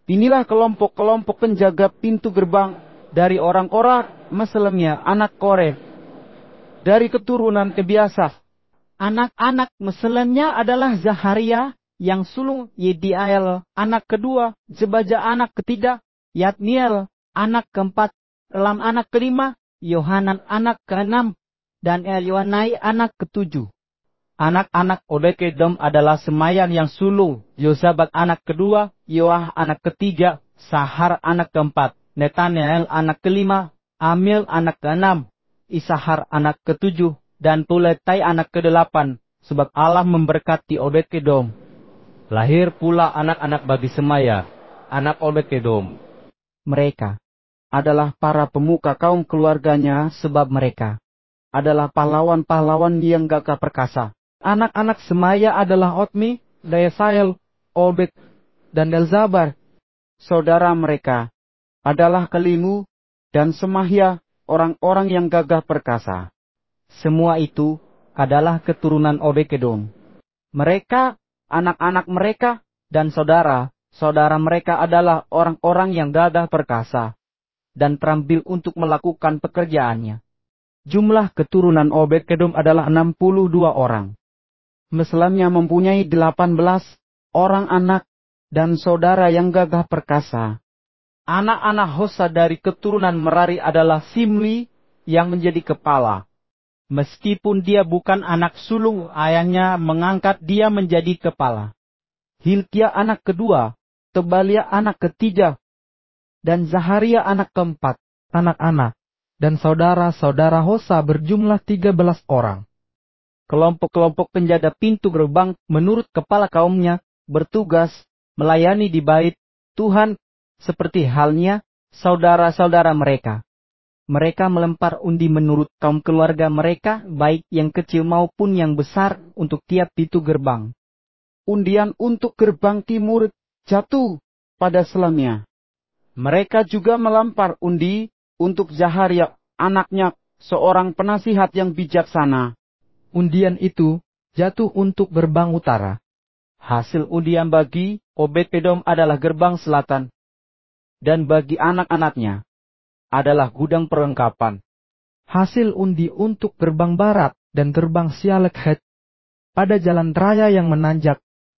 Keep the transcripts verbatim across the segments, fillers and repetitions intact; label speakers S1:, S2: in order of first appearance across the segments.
S1: Inilah kelompok-kelompok penjaga pintu gerbang dari orang Korah, Meselemia, anak Koreh. Dari keturunan Kebiasah,
S2: Anak-anak Meselemia adalah Zaharia, yang sulung Yediael, anak kedua, Zebaja anak ketiga, Yatniel, anak keempat, Elam anak kelima, Yohanan anak keenam, dan Elyoenai anak ketujuh.
S3: Anak-anak Obed-Edom adalah Semayan yang sulung, Yozabat anak kedua, Yoah anak ketiga, Sahar anak keempat, Netanel anak kelima, Amil anak keenam, Isahar anak ketujuh, dan Tuletai anak kedelapan, sebab Allah memberkati Obed-Edom. Lahir pula anak-anak bagi Semaya, anak Obed-Edom.
S1: Mereka adalah para pemuka kaum keluarganya, sebab mereka adalah pahlawan-pahlawan yang gagah perkasa.
S4: Anak-anak Semaya adalah Otmi, Dayasael, Obed, dan Elzabar.
S1: Saudara mereka adalah Kelimu dan Semahya, orang-orang yang gagah perkasa.
S3: Semua itu adalah keturunan Obed-Edom.
S1: Mereka, anak-anak mereka, dan saudara-saudara mereka adalah orang-orang yang gagah perkasa dan terampil untuk melakukan pekerjaannya. Jumlah keturunan Obed-Edom adalah enam puluh dua orang. Meselemia mempunyai delapan belas orang anak dan saudara yang gagah perkasa. Anak-anak Hosa dari keturunan Merari adalah Simli yang menjadi kepala.
S2: Meskipun dia bukan anak sulung, ayahnya mengangkat dia menjadi kepala.
S1: Hilkia anak kedua, Tebalia anak ketiga, dan Zaharia anak keempat.
S4: Anak-anak dan saudara-saudara Hosa berjumlah tiga belas orang.
S1: Kelompok-kelompok penjaga pintu gerbang menurut kepala kaumnya bertugas melayani di bait Tuhan seperti halnya saudara-saudara mereka. Mereka melempar undi menurut kaum keluarga mereka, baik yang kecil maupun yang besar, untuk tiap pintu gerbang. Undian untuk gerbang timur jatuh pada Selemia. Mereka juga melempar undi untuk Zaharia, anaknya, seorang penasihat yang bijaksana.
S4: Undian itu jatuh untuk gerbang utara.
S1: Hasil undian bagi Obed-Edom adalah gerbang selatan, dan bagi anak-anaknya adalah gudang perlengkapan.
S4: Hasil undi untuk gerbang barat dan gerbang Sialekhet pada jalan raya yang menanjak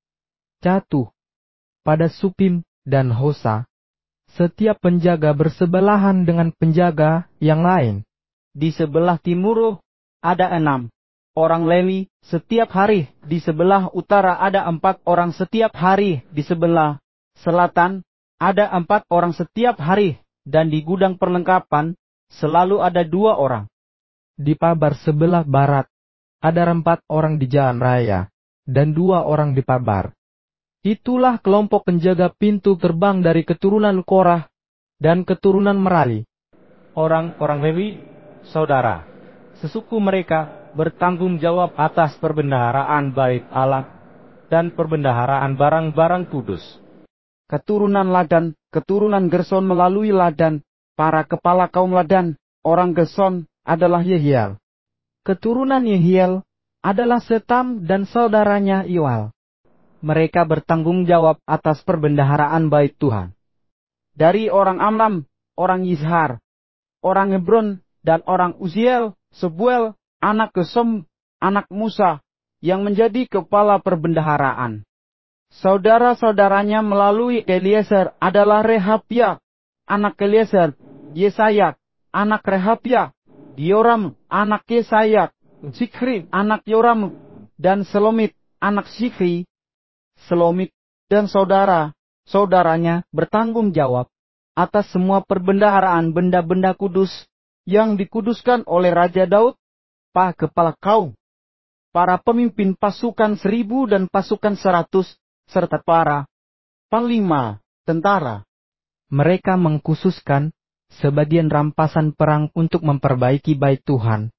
S4: jatuh pada Supim dan Hosa. Setiap penjaga bersebelahan dengan penjaga yang lain.
S1: Di sebelah timur ada enam orang Lewi setiap hari. Di sebelah utara ada empat orang setiap hari. Di sebelah selatan ada empat orang setiap hari. Dan di gudang perlengkapan selalu ada dua orang.
S4: Di pabar sebelah barat ada empat orang di jalan raya dan dua orang di pabar. Itulah kelompok penjaga pintu gerbang dari keturunan Korah dan keturunan Merari.
S3: Orang-orang Lewi, saudara, sesuku mereka bertanggung jawab atas perbendaharaan bait Allah dan perbendaharaan barang-barang kudus.
S1: Keturunan Ladan, keturunan Gerson melalui Ladan, para kepala kaum Ladan, orang Gerson adalah Yehiel. Keturunan Yehiel adalah Setam dan saudaranya Yoal. Mereka bertanggung jawab atas perbendaharaan bait Tuhan. Dari orang Amram, orang Yizhar, orang Hebron, dan orang Uziel, Sebuel, anak Gesem, anak Musa, yang menjadi kepala perbendaharaan. Saudara-saudaranya melalui Eliezer adalah Rehabia, anak Eliezer, Yesaya, anak Rehabia, Yoram, anak Yesaya, Zikri, anak Yoram, dan Selomit, anak Zikri. Selomit dan saudara-saudaranya bertanggung jawab atas semua perbendaharaan benda-benda kudus yang dikuduskan oleh Raja Daud, para kepala kaum, para pemimpin pasukan seribu dan pasukan seratus, serta para panglima tentara. Mereka mengkhususkan sebagian rampasan perang untuk memperbaiki bait Tuhan.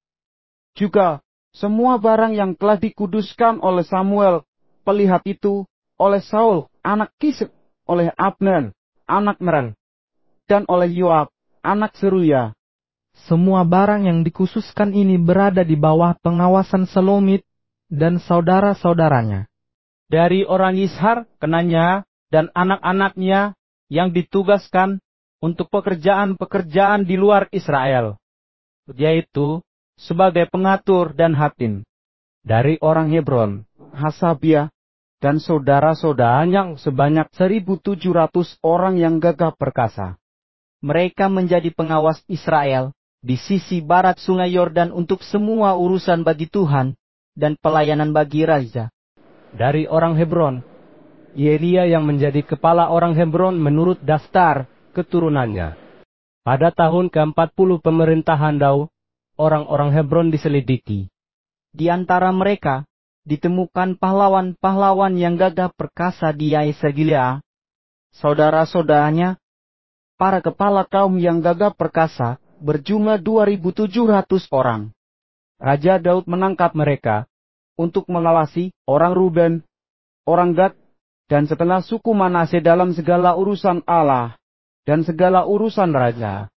S1: Juga semua barang yang telah dikuduskan oleh Samuel, pelihat itu, oleh Saul, anak Kis, oleh Abner, anak Ner, dan oleh Yoab, anak Seruya.
S4: Semua barang yang dikhususkan ini berada di bawah pengawasan Selomit dan saudara-saudaranya.
S2: Dari orang Yishar, Kenanya, dan anak-anaknya,
S3: yang ditugaskan untuk pekerjaan-pekerjaan di luar Israel, yaitu sebagai pengatur dan hakim.
S1: Dari orang Hebron, Hasabia, dan saudara-saudaranya sebanyak seribu tujuh ratus orang yang gagah perkasa.
S2: Mereka menjadi pengawas Israel di sisi barat sungai Yordan untuk semua urusan bagi Tuhan dan pelayanan bagi Raja.
S3: Dari orang Hebron, Yeria yang menjadi kepala orang Hebron menurut daftar keturunannya. Pada tahun keempat puluh pemerintahan Daud, orang-orang Hebron diselidiki.
S2: Di antara mereka, ditemukan pahlawan-pahlawan yang gagah perkasa di Yaesa Gilead. Saudara-saudaranya, para kepala kaum yang gagah perkasa, berjumlah dua ribu tujuh ratus orang.
S1: Raja Daud menangkap mereka untuk mengawasi orang Ruben, orang Gad, dan setengah suku Manase dalam segala urusan Allah dan segala urusan raja.